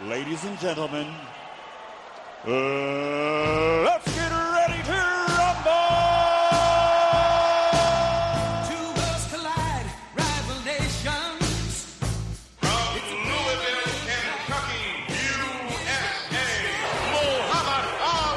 Ladies and gentlemen, let's get ready to rumble! Two worlds collide, rival nations. From Louisville, Kentucky, USA, Muhammad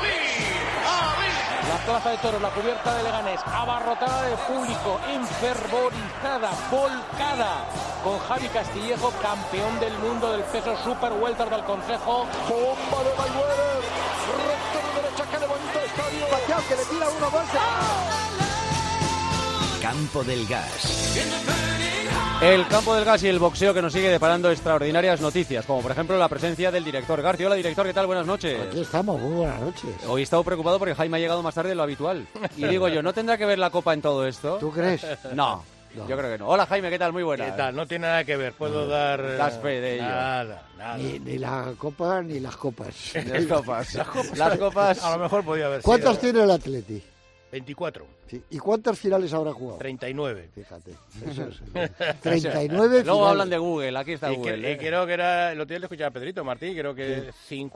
Ali. La plaza de toros, la cubierta de Leganés, abarrotada de público, enfervorizada, volcada, con Javi Castillejo, campeón del mundo del peso super welter del Consejo. Bomba de Mayweather, recto de derecha que levanta estadio. Pacquiao que le tira uno más. Campo del Gas. El campo del gas y el boxeo que nos sigue deparando extraordinarias noticias, como por ejemplo la presencia del director García. Hola, director, ¿qué tal? Buenas noches. Aquí estamos, muy buenas noches. Hoy he estado preocupado porque Jaime ha llegado más tarde de lo habitual. Y digo yo, ¿no tendrá que ver la copa en todo esto? ¿Tú crees? No, yo creo que no. Hola, Jaime, ¿qué tal? Muy buenas. ¿Qué tal? No tiene nada que ver, puedo dar... Das fe de ello. Nada. Ni la copa ni las copas. Las copas. Las copas. A lo mejor podía haber ¿Cuántas sido... tiene el Atleti? 24. Sí. ¿Y cuántas finales habrá jugado? 39. Fíjate, eso es. 39 finales. Luego hablan de Google, aquí está Y Google. creo que era, el otro día le escuchaba a Pedrito Martí, creo que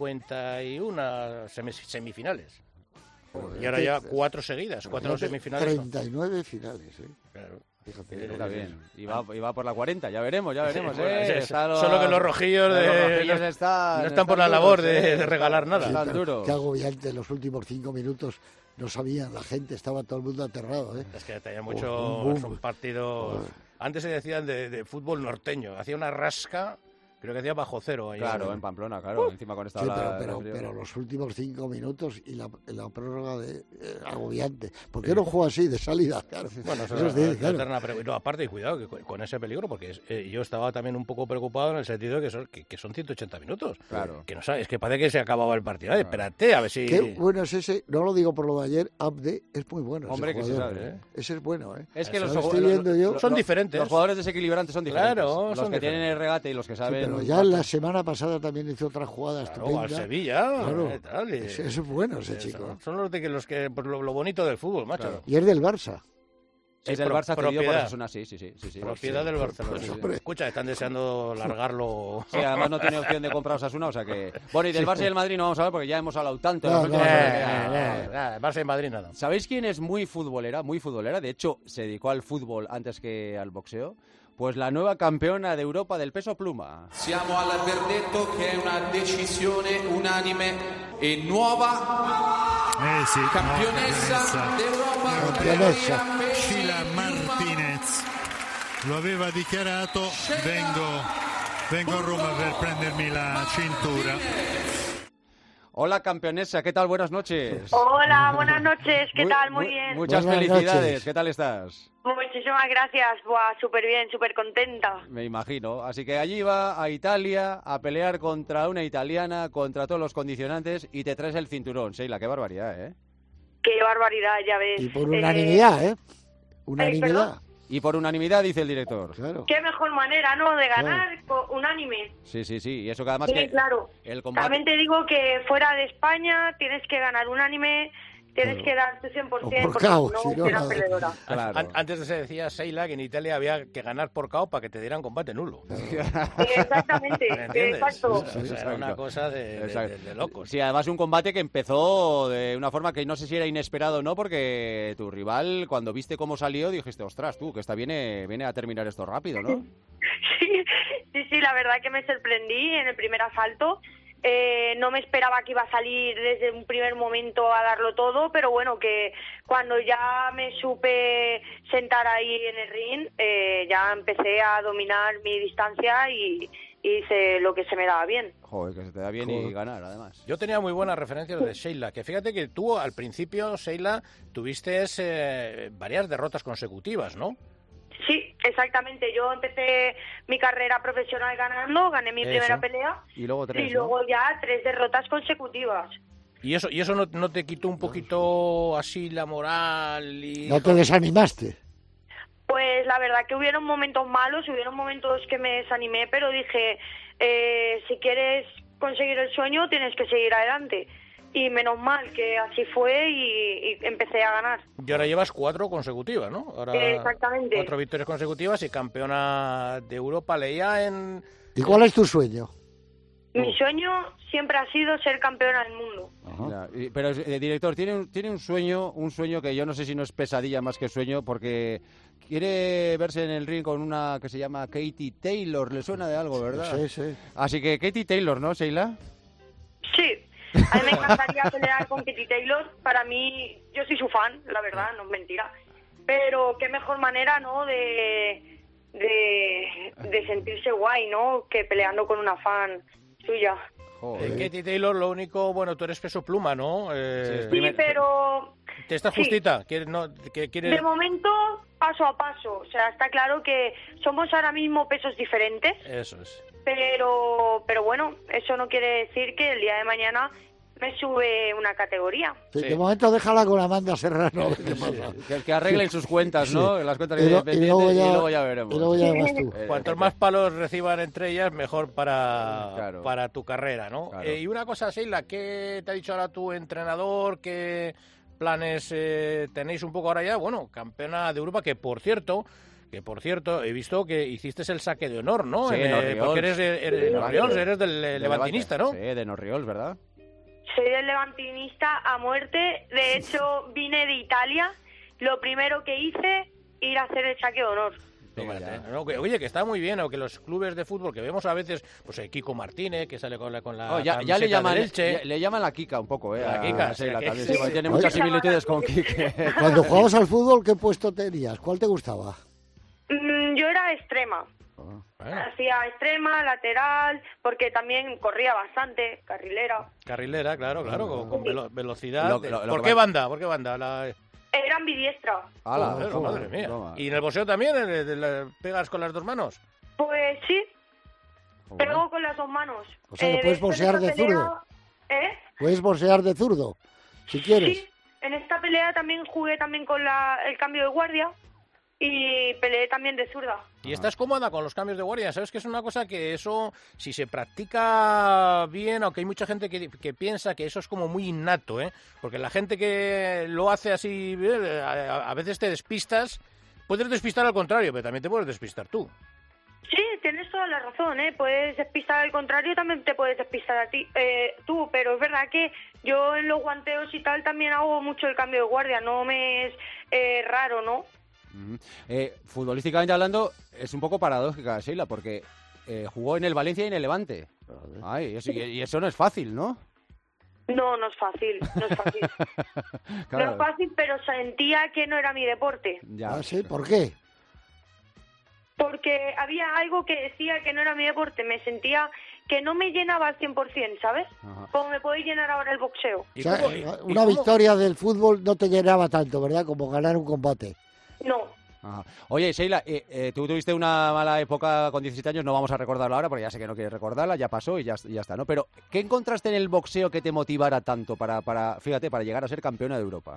51 semifinales. Y ahora ya 4 seguidas, 4 semifinales. 39 finales, ¿eh? Claro. Fíjate. Está bien. Y va por la 40, ya veremos, Solo que los rojillos, no están por la labor de regalar nada. Están duros. Qué agobiante, en los últimos 5 minutos no sabían, la gente, estaba todo el mundo aterrado, ¿eh? Es que tenía muchos Bum. partidos. Antes se decían de fútbol norteño, hacía una rasca, creo que hacía bajo cero. Ahí Claro, en Pamplona, claro, encima con esta Sí, ola pero los últimos 5 minutos y la prórroga de agobiante. ¿Por qué no juega así de salida? Claro. Bueno, eso Eso es es claro. eterna pregunta. No, aparte, y cuidado que con ese peligro, porque yo estaba también un poco preocupado en el sentido de que son 180 minutos. Claro. Que no sabes, es que parece que se acababa el partido. Espérate, a ver si... Qué bueno es ese, no lo digo por lo de ayer, Abde es muy bueno. Hombre, ese que se jugador. sabe, ¿eh? Ese es bueno, ¿eh? Es que Lo estoy viendo yo. son diferentes. Los jugadores desequilibrantes son diferentes. Claro, los son que tienen diferentes. el regate y los que Sí, saben... pero ya la semana pasada también hizo otra jugada Claro, estupenda. al Sevilla. Claro. Tal, y- Ese es bueno ese chico. Son los que pues, lo bonito del fútbol, macho. Claro. Y es del Barça. Es del Barça cedido por propiedad. Osasuna, sí. Propiedad del Barcelona. Sí, sí. Escucha, están deseando largarlo. Sí, además no tiene opción de comprar Osasuna, o sea que... Bueno, y del Barça y del Madrid no vamos a hablar porque ya hemos hablado tanto. en No, las últimas no, horas. Barça y Madrid nada. ¿Sabéis quién es muy futbolera? Muy futbolera. De hecho, se dedicó al fútbol antes que al boxeo. Pues la nueva campeona de Europa del peso pluma. Siamo al verdetto che è una decisione unanime e nuova campionessa d'Europa. Campionessa. Sheila Martinez lo aveva dichiarato, vengo a Roma per prendermi la cintura. Hola, campeonesa, ¿qué tal? Buenas noches. Hola, buenas noches, ¿qué tal? Muy bien. Muchas Buenas felicidades, noches. ¿qué tal estás? Muchísimas gracias, buah, súper bien, súper contenta. Me imagino. Así que allí va a Italia a pelear contra una italiana, contra todos los condicionantes y te traes el cinturón. Sheila, qué barbaridad, ¿eh? Qué barbaridad, ya ves. Y por unanimidad, ¿eh? Unanimidad. perdón. Y por unanimidad, dice el director. Claro. Qué mejor manera, ¿no? De ganar unánime. Sí. Y eso que además Sí, que claro. el combate... También te digo que fuera de España tienes que ganar unánime, tienes Claro. que dar tu 100%, O por porque KO, no, si no, serás nada. perdedora. Claro. Antes se decía, Sheila, que en Italia había que ganar por KO para que te dieran combate nulo. Exactamente, ¿Me entiendes? exacto. O sea, era una cosa Exacto. de locos. Sí, además un combate que empezó de una forma que no sé si era inesperado o no, porque tu rival, cuando viste cómo salió, dijiste, ostras, tú, que esta viene a terminar esto rápido, ¿no? Sí, la verdad que me sorprendí en el primer asalto. No me esperaba que iba a salir desde un primer momento a darlo todo, pero bueno, que cuando ya me supe sentar ahí en el ring, ya empecé a dominar mi distancia y hice lo que se me daba bien. Joder, que se te da bien y ganar, además. Yo tenía muy buenas referencias de Sheila, que fíjate que tú al principio, Sheila, tuviste varias derrotas consecutivas, ¿no? Sí, exactamente. Yo empecé mi carrera profesional ganando, gané mi primera pelea Y luego tres, y luego ya 3 derrotas consecutivas. ¿Y eso no te quitó un poquito así la moral? No te desanimaste. Pues la verdad que hubieron momentos malos, hubieron momentos que me desanimé, pero dije, si quieres conseguir el sueño tienes que seguir adelante. Y menos mal que así fue y empecé a ganar. Y ahora llevas 4 consecutivas, ¿no? Ahora Exactamente. 4 victorias consecutivas y campeona de Europa. Leía en... ¿Y cuál es tu sueño? Mi sueño siempre ha sido ser campeona del mundo. Ya, pero, director, tiene un sueño que yo no sé si no es pesadilla más que sueño, porque quiere verse en el ring con una que se llama Katie Taylor. Le suena de algo, ¿verdad? Sí. Así que Katie Taylor, ¿no, Sheila? Sí, a mí me encantaría pelear con Katie Taylor. Para mí, yo soy su fan, la verdad, no es mentira. Pero qué mejor manera, ¿no?, de sentirse guay, ¿no?, que peleando con una fan suya. Katie Taylor, lo único, bueno, tú eres peso pluma, ¿no? Sí, pero... ¿Te estás justita? ¿Quieres? De momento, paso a paso. O sea, está claro que somos ahora mismo pesos diferentes. Eso es. Pero bueno, eso no quiere decir que el día de mañana me sube una categoría. Sí. De momento déjala con Amanda Serrano. ¿Qué pasa? Que arreglen sus cuentas, ¿no? Las cuentas independientes y luego ya veremos. Y luego ya vas tú. Cuantos más palos reciban entre ellas, mejor para tu carrera, ¿no? Claro. Y una cosa, Sheila, ¿qué te ha dicho ahora tu entrenador? ¿Qué planes tenéis un poco ahora ya? Bueno, campeona de Europa, que por cierto, he visto que hiciste el saque de honor, ¿no? Sí, en Orriols. Porque eres del levantinista, ¿no? Sí, de Orriols, ¿verdad? Soy del levantinista a muerte. De hecho, vine de Italia. Lo primero que hice, ir a hacer el saque de honor. Oye, que está muy bien, o que los clubes de fútbol que vemos a veces, pues Kiko Martínez, que sale con la ya camiseta le llaman, del Elche. le llaman la Kika un poco, La Kika, sí, sí, también, sí, tiene muchas similitudes con Kike. Cuando jugabas al fútbol, ¿qué puesto tenías? ¿Cuál te gustaba? Yo era extrema. Hacía extrema, lateral, porque también corría bastante, carrilera. Carrilera, claro, con velocidad. Lo ¿Por que qué banda? Era ambidiestra. Madre mía. ¿Y en el boxeo también? ¿Pegas con las dos manos? Pues sí, pego con las dos manos. O sea, que puedes boxear de zurdo. Puedes boxear de zurdo, si quieres. Sí, en esta pelea también jugué también con el cambio de guardia y peleé también de zurda. ¿Y estás cómoda con los cambios de guardia? ¿Sabes que es una cosa que eso, si se practica bien, aunque hay mucha gente que piensa que eso es como muy innato, ¿eh? Porque la gente que lo hace así, a veces te despistas, puedes despistar al contrario, pero también te puedes despistar tú. Sí, tienes toda la razón, ¿eh? Puedes despistar al contrario, también te puedes despistar a ti, tú, pero es verdad que yo en los guanteos y tal también hago mucho el cambio de guardia, no me es raro, ¿no? Futbolísticamente hablando, es un poco paradójica, Sheila, porque jugó en el Valencia y en el Levante. Y eso no es fácil, ¿no? No es fácil. Claro. No es fácil, pero sentía que no era mi deporte. Ya. ¿Sí? ¿Por qué? Porque había algo que decía que no era mi deporte. Me sentía que no me llenaba al 100%, ¿sabes? Ajá. Como me puede llenar ahora el boxeo. O sea, una victoria del fútbol no te llenaba tanto, ¿verdad? Como ganar un combate. No. Ajá. Oye, Sheila, tú tuviste una mala época con 17 años, no vamos a recordarla ahora porque ya sé que no quieres recordarla, ya pasó y ya está, ¿no? Pero, ¿qué encontraste en el boxeo que te motivara tanto para llegar a ser campeona de Europa?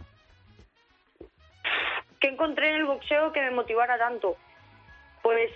¿Qué encontré en el boxeo que me motivara tanto? Pues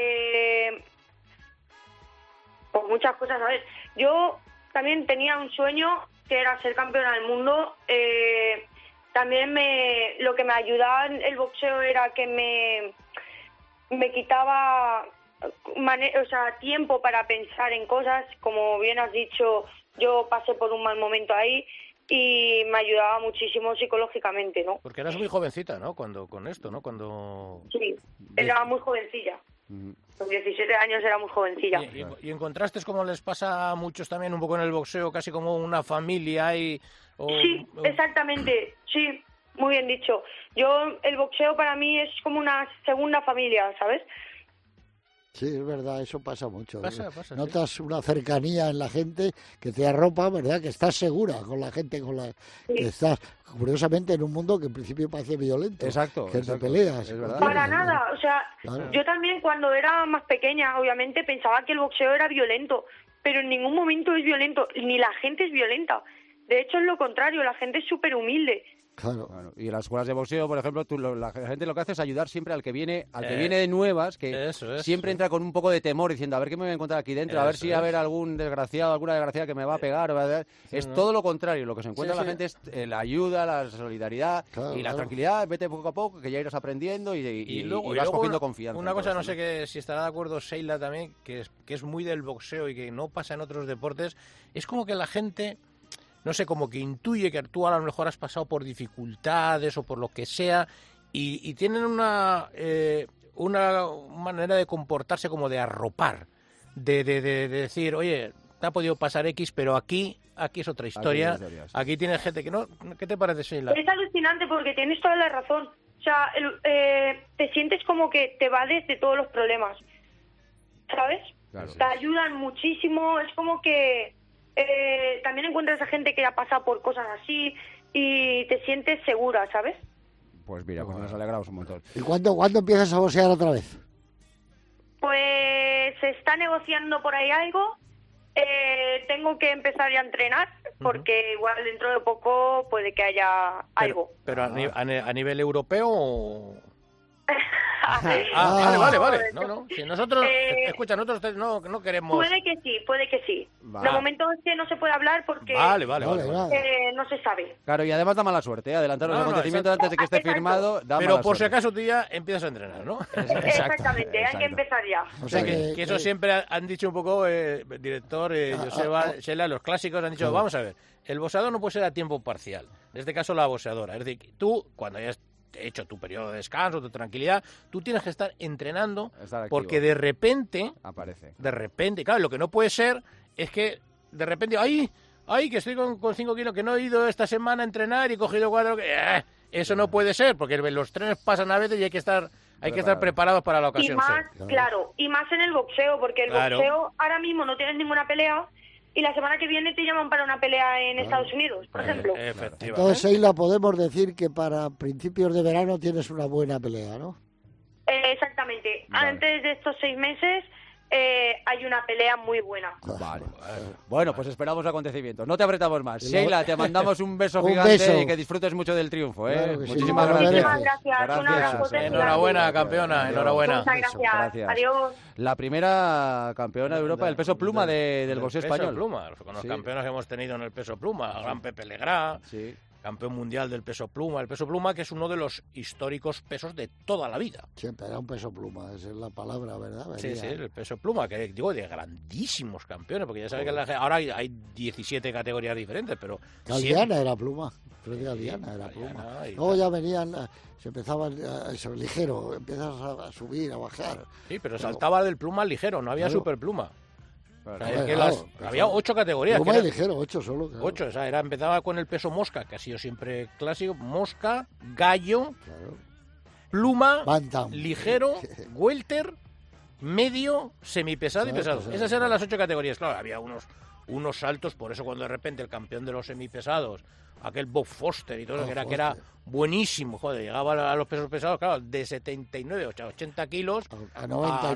muchas cosas. A ver, yo también tenía un sueño que era ser campeona del mundo. También lo que me ayudaba en el boxeo era que me quitaba tiempo para pensar en cosas. Como bien has dicho, yo pasé por un mal momento ahí y me ayudaba muchísimo psicológicamente, ¿no? Porque eras muy jovencita, ¿no? Con esto, ¿no? Sí, era muy jovencilla. Con 17 años era muy jovencilla. ¿Y encontraste, como les pasa a muchos también, un poco en el boxeo, casi como una familia? Sí, exactamente, sí, muy bien dicho. El boxeo para mí es como una segunda familia, ¿sabes? Sí, es verdad, eso pasa mucho. Pasa, notas una cercanía en la gente que te arropa, ¿verdad? Que estás segura con la gente que estás, curiosamente, en un mundo que en principio parece violento. Exacto. Que te peleas. Es verdad. Para nada, o sea, claro. Yo también cuando era más pequeña, obviamente, pensaba que el boxeo era violento, pero en ningún momento es violento, ni la gente es violenta. De hecho, es lo contrario, la gente es súper humilde. Claro. Y en las escuelas de boxeo, por ejemplo, la gente lo que hace es ayudar siempre al que viene de nuevas, que siempre entra con un poco de temor diciendo, a ver qué me voy a encontrar aquí dentro, a ver si va a haber algún desgraciado, alguna desgraciada que me va a pegar. Es todo lo contrario, lo que se encuentra la gente es la ayuda, la solidaridad y la tranquilidad, vete poco a poco, que ya irás aprendiendo y vas cogiendo confianza. Una cosa, no sé si estará de acuerdo Sheila también, que es muy del boxeo y que no pasa en otros deportes, es como que la gente... No sé, como que intuye que tú a lo mejor has pasado por dificultades o por lo que sea y tienen una manera de comportarse como de arropar, de decir, oye, te ha podido pasar X, pero aquí es otra historia. Aquí tienes gente que no... ¿Qué te parece, Sheila? Es alucinante porque tienes toda la razón. O sea, te sientes como que te vades de todos los problemas, ¿sabes? Claro. Te ayudan muchísimo, es como que... también encuentras a gente que ha pasado por cosas así y te sientes segura, ¿sabes? Pues mira, pues nos alegramos un montón. ¿Y cuándo empiezas a boxear otra vez? Pues se está negociando por ahí algo. Tengo que empezar ya a entrenar porque igual dentro de poco puede que haya algo. ¿Pero a nivel europeo o...? Vale. No. Si nosotros, escucha, nosotros no queremos... Puede que sí. De momento es que no se puede hablar porque Vale. no se sabe. Claro, y además da mala suerte, adelantar los acontecimientos antes de que esté firmado, da Pero mala por si suerte. acaso tú ya empiezas a entrenar, ¿no? Exactamente, hay que empezar ya. O sea que eso siempre han dicho un poco, director, Joseba, Sheila, los clásicos han dicho, vamos a ver, el boxeador no puede ser a tiempo parcial, en este caso la boxeadora, es decir, tú, cuando hayas hecho tu periodo de descanso, tu tranquilidad, tú tienes que estar entrenando porque de repente, claro, lo que no puede ser es que de repente, ¡ay, que estoy con 5 kilos, que no he ido esta semana a entrenar y he cogido 4! Eso no puede ser, porque los trenes pasan a veces y hay que estar preparados para la ocasión. Y más, y más en el boxeo, porque el boxeo ahora mismo no tienes ninguna pelea y la semana que viene te llaman para una pelea en Estados Unidos, por ejemplo. Entonces, Sheila, podemos decir que para principios de verano tienes una buena pelea, ¿no? Exactamente. Vale. Antes de estos 6 meses hay una pelea muy buena. Vale. Bueno, pues esperamos acontecimientos. No te apretamos más. Sheila, te mandamos un beso gigante y que disfrutes mucho del triunfo. Claro Muchísimas sí. gracias. Muchísimas gracias. Un abrazo. Enhorabuena, campeona. Enhorabuena. Muchas gracias. Adiós. La primera campeona de Europa del peso pluma del boxeo español. Peso pluma, con los campeones que hemos tenido en el peso pluma. El gran Pepe Legrá. Sí. Campeón mundial del peso pluma. El peso pluma, que es uno de los históricos pesos de toda la vida. Siempre era un peso pluma, esa es la palabra, ¿verdad? Sí, el peso pluma, que digo, de grandísimos campeones, porque ya sabes que ahora hay 17 categorías diferentes, pero... Galeana era pluma, Galeana era pluma. Luego ya venían, se empezaban, eso, ligero, empiezas a subir, a bajar. Sí, pero saltaba del pluma al ligero, no había superpluma. Había 8 categorías. Pluma y ligero, 8 solo. Claro. 8, o sea, empezaba con el peso mosca, que ha sido siempre clásico. Mosca, gallo, pluma, Bantam, ligero, welter, medio, semipesado y pesado. Esas eran las 8 categorías. Claro, había unos saltos, por eso cuando de repente el campeón de los semipesados, aquel Bob Foster y todo eso, que era buenísimo, llegaba a los pesos pesados, claro, de 79, 80 kilos a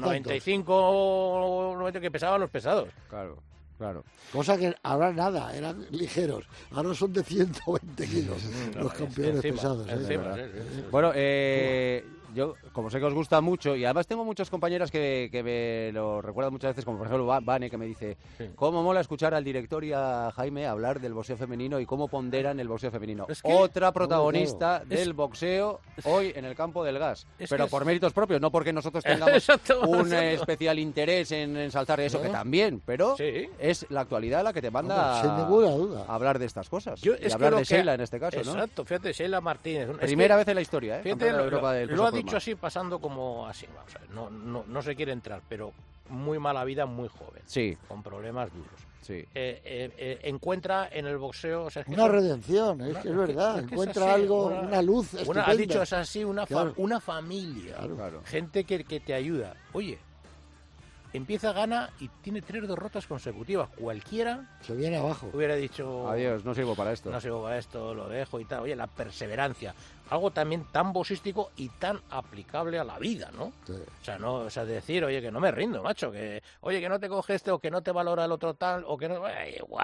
95, 90 que pesaban los pesados. Claro. Cosa que ahora nada, eran ligeros. Ahora son de 120 kilos los campeones pesados. Bueno, yo, como sé que os gusta mucho, y además tengo muchas compañeras que me lo recuerdan muchas veces, como por ejemplo Vane, que me dice, cómo mola escuchar al director y a Jaime hablar del boxeo femenino y cómo ponderan el boxeo femenino. Otra protagonista del boxeo hoy en el campo del gas, pero por méritos propios, no porque nosotros tengamos un especial interés en ensalzar eso, que también, pero es la actualidad la que te manda sin ninguna duda a hablar de estas cosas. Y hablar de Sheila en este caso, ¿no? Exacto, fíjate, Sheila Martínez. Primera vez en la historia, fíjate, de Europa del lo ha dicho así, pasando como así, vamos a ver, no se quiere entrar, pero muy mala vida, muy joven, con problemas duros. Encuentra en el boxeo... O sea, es que una redención, es que es verdad, encuentra algo, una luz estupenda. Ha dicho, es así, una familia, gente que te ayuda. Oye, empieza, gana y tiene 3 derrotas consecutivas. Cualquiera se viene abajo. Hubiera dicho... Adiós, no sirvo para esto. No sirvo para esto, lo dejo y tal. Oye, la perseverancia. Algo también tan boxístico y tan aplicable a la vida, ¿no? Sí. O sea, decir, oye, que no me rindo, macho. Que, oye, que no te coge este o que no te valora el otro tal o que no... igual.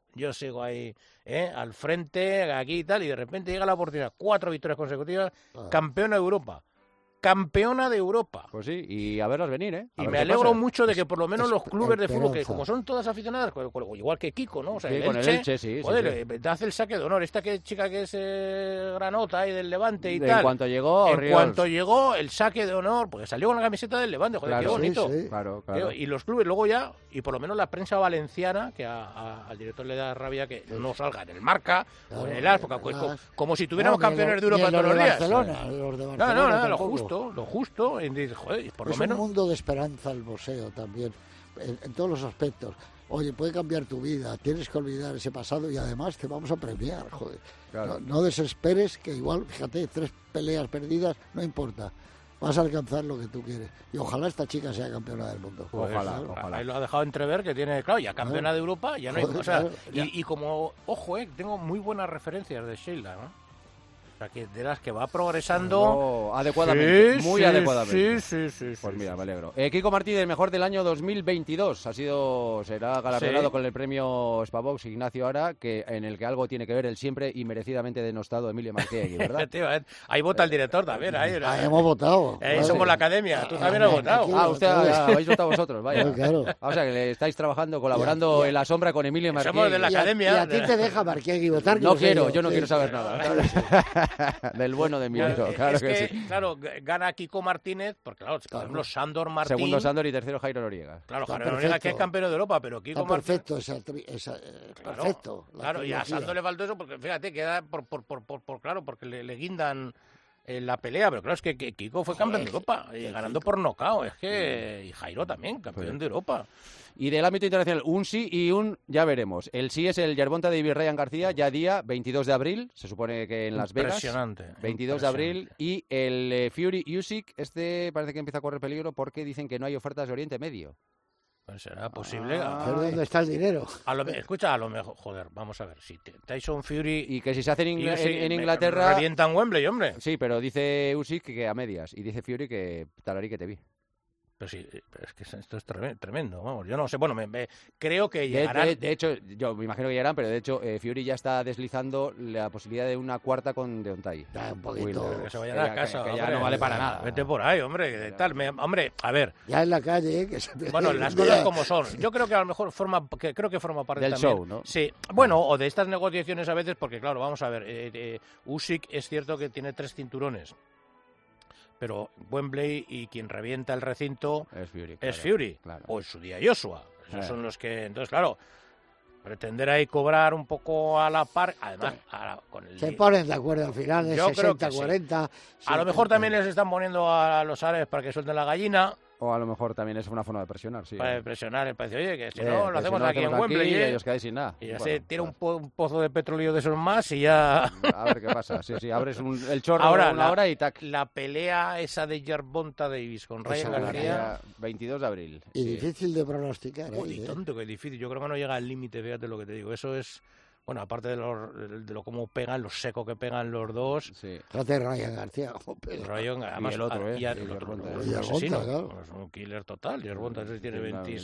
yo sigo ahí al frente, aquí y tal, y de repente llega la oportunidad, 4 victorias consecutivas, campeona de Europa. Campeona de Europa. Pues sí, y a verlas venir, ¿eh? Y me alegro mucho de que por lo menos los clubes de fútbol, que como son todas aficionadas, igual que Kiko, ¿no? O sea, sí, con el Elche, sí. Joder, te hace el saque de honor. Esta chica que es Granota y del Levante y tal. En cuanto llegó, el saque de honor, porque salió con la camiseta del Levante, joder, claro, qué bonito. Sí. Claro. Y los clubes luego ya, y por lo menos la prensa valenciana, que al director le da rabia que no salga en el Marca o en el AS, como si tuviéramos campeones de Europa todos los días. Los de Barcelona, lo justo. Joder, por lo es menos. Un mundo de esperanza el boxeo también, en todos los aspectos. Oye, puede cambiar tu vida, tienes que olvidar ese pasado y además te vamos a premiar, joder. Claro. No desesperes, que igual, fíjate, 3 peleas perdidas, no importa. Vas a alcanzar lo que tú quieres. Y ojalá esta chica sea campeona del mundo. Pues, ojalá. Ahí lo ha dejado entrever que tiene, claro, ya campeona de Europa, ya no hay. Joder, O sea, claro, y como, ojo, tengo muy buenas referencias de Sheila, ¿no? O sea, que de las que va progresando adecuadamente, muy adecuadamente. Sí. Pues mira, me alegro. Kiko Martínez, mejor del año 2022, será galardonado con el premio Spavox Ignacio Ara, en el que algo tiene que ver el siempre y merecidamente denostado Emilio Marquegui, ¿verdad? Ahí vota el director también. Ahí hemos votado. Somos la academia, tú también has votado. Habéis votado vosotros, vaya. Claro. O sea, que le estáis trabajando, colaborando en la sombra con Emilio Marquegui. Somos de la academia. Y a ti te deja Marquegui votar. No quiero, yo no quiero saber nada. Del bueno de Emilio, claro que sí. Claro, gana Kiko Martínez, porque claro, por ejemplo, Sándor Martín. Segundo Sándor y tercero Jairo Noriega. Claro, Jairo Noriega, que es campeón de Europa, pero Kiko Martínez. Perfecto. Claro, y a Sándor le faltó eso, porque fíjate, queda porque le guindan la pelea, pero claro, es que Kiko fue campeón de Europa, ganando por nocaut, y Jairo también, campeón de Europa. Y del ámbito internacional, un sí y ya veremos. El sí es el Yerbonta de Ryan García, ya día 22 de abril, se supone que en Las Vegas. Impresionante. 22 de abril. Y el Fury Usyk, parece que empieza a correr peligro porque dicen que no hay ofertas de Oriente Medio. Pues será posible. ¿Dónde está el dinero? Escucha, a lo mejor, joder, vamos a ver, si Tyson Fury... Y que si se hace en Inglaterra... Revientan Wembley, hombre. Sí, pero dice Usyk que a medias, y dice Fury que talarí que te vi. Pero sí, es que esto es tremendo, vamos, yo no sé, bueno, creo que llegarán... De hecho, yo me imagino que llegarán, pero de hecho Fury ya está deslizando la posibilidad de una cuarta con Deontay. Un poquito... Que se vayan a casa, que ya no vale para nada. Vete por ahí, hombre, hombre, a ver... Ya en la calle, Bueno, las cosas como son. Yo creo que a lo mejor forma parte del también. Show, ¿no? Sí, bueno, o de estas negociaciones a veces, porque claro, vamos a ver, Usyk es cierto que tiene 3 cinturones. Pero Wembley y quien revienta el recinto es Fury. Claro. O en su día Joshua. Esos son los que... Entonces, claro, pretender ahí cobrar un poco a la par, además con el... Se ponen de acuerdo al final, de 60-40. Sí. A lo mejor también les están poniendo a los árabes para que suelten la gallina. O a lo mejor también es una forma de presionar, sí. Para presionar el precio. Oye, que si no, lo hacemos aquí en Wembley. Y ellos quedáis sin nada. Y ya se tira un pozo de petróleo de esos más y ya... A ver qué pasa. Sí, abres el chorro ahora, una hora y tac. La pelea esa de Yerbonta Davis con Ryan García... 22 de abril. Y difícil de pronosticar. Uy, tonto, que difícil. Yo creo que no llega al límite, fíjate lo que te digo. Eso es... Bueno, aparte de lo cómo pegan, lo seco que pegan los dos. Sí. Fíjate Ryan García, cómo pega. Ryan, además, y el otro, el asesino. Claro. Es un killer total. Yerbonta tiene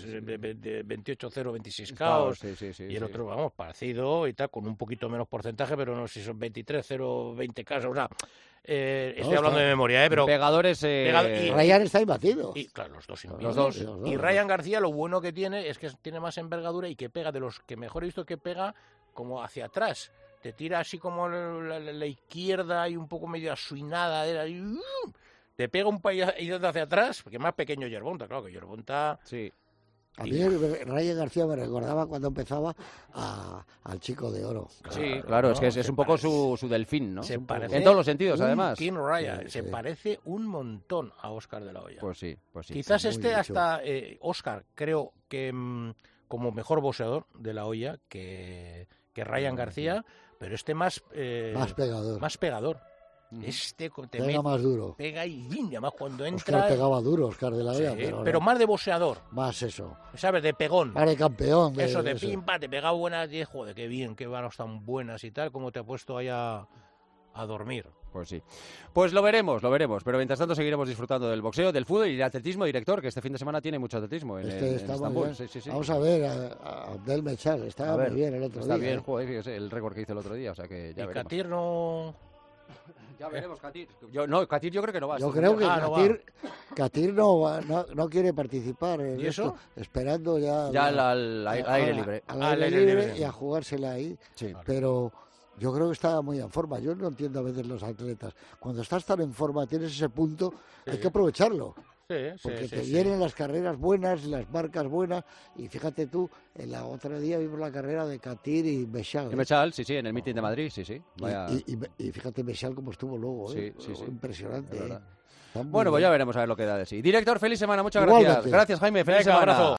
28-0, 26 KOs. Y el otro, vamos, parecido y tal, con un poquito menos porcentaje, pero no sé si son 23-0, 20 KOs. O sea, estoy hablando de memoria, pero... Pegadores... Ryan está imbatido. Y claro, los dos. Y Ryan García lo bueno que tiene es que tiene más envergadura y que pega, de los que mejor he visto que pega, como hacia atrás. Te tira así como la izquierda y un poco medio asuinada. Te pega un país hacia atrás, porque es más pequeño Yerbonta, claro que Yerbonta... Sí. A mí Ryan García me recordaba cuando empezaba al Chico de Oro. Sí, claro, es que es un poco su delfín, ¿no? Se parece en todos los sentidos, además. King Ryan se parece un montón a Óscar de la Hoya. Pues sí. Quizás hasta Óscar, creo que como mejor boxeador de la Hoya que Ryan García, pero más pegador. Más pegador. Pega más duro. Pega y además cuando entra... Oscar pegaba duro, Oscar de la Hoya. Sí, pero más de boxeador. Más eso. ¿Sabes? De pegón. Más de campeón. Eso, de pimpa, te pega buenas y joder, qué bien, qué manos tan buenas y tal, como te ha puesto ahí a dormir. Pues sí. Pues lo veremos, pero mientras tanto seguiremos disfrutando del boxeo, del fútbol y del atletismo, director, que este fin de semana tiene mucho atletismo en Estambul. Sí. Vamos a ver a Abdel Mechal, estaba muy bien el otro día. Está bien, joder, fíjese, el récord que hizo el otro día, o sea que ya veremos. Katir no... Ya veremos, Katir. Katir yo creo que no va. Yo creo que Katir no quiere participar en ¿Y eso? Esperando ya al aire libre. Al aire libre y a jugársela ahí. Sí. Pero yo creo que está muy en forma. Yo no entiendo a veces los atletas. Cuando estás tan en forma, tienes ese punto, hay que aprovecharlo. Porque te vienen las carreras buenas, las marcas buenas, y fíjate tú, en la otra día vimos la carrera de Katir y Mechal. Y Mechal, sí, en el meeting de Madrid, sí. Vaya... Y fíjate Mechal cómo estuvo luego, sí. Impresionante. Bueno, pues ya veremos a ver lo que da de sí. Director, feliz semana, muchas gracias. Igualmente. Gracias, Jaime, feliz semana. Abrazo.